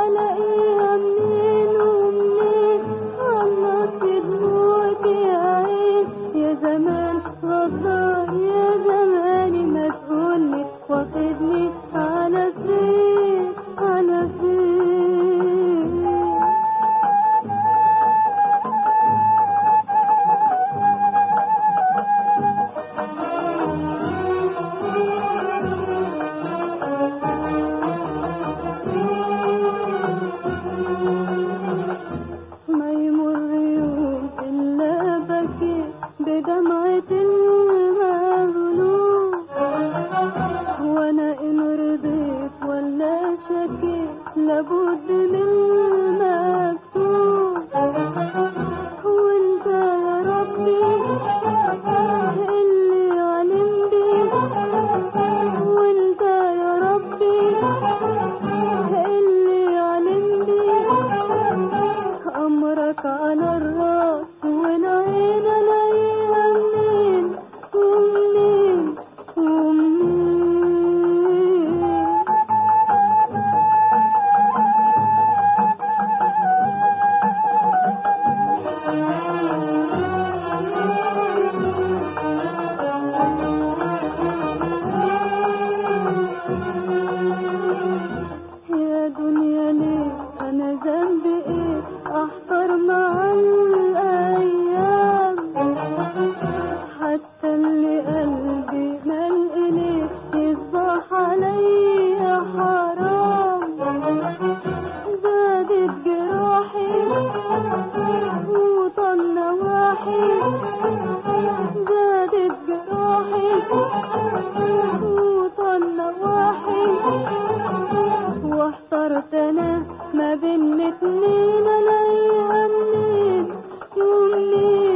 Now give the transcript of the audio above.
الاقيها منين ومنين؟ خلصت دموعي يا عين يا زمان غدار يا زماني، ما تقولي واخدني على فين على فين؟ ما يمر يوم إلا بكي بدمعة المغلوب، وانا ان رضيت ولا شكيت لابد من المكتوب. وانت يا ربي اللي علم بيه، وانت يا ربي اللي علم بيه، امرك على الراس والعين الاقيها منين ومنين ومنين؟ يا دنيا ليه انا ذنبي ايه احضر مع الايام؟ حتى اللي قلبي مال اليه يصبح عليا حرام. زادت جراحي وطن نواحي، زادت جراحي وطن نواحي، واحترت انا ما بين اتنين الاقيها منين ومنين؟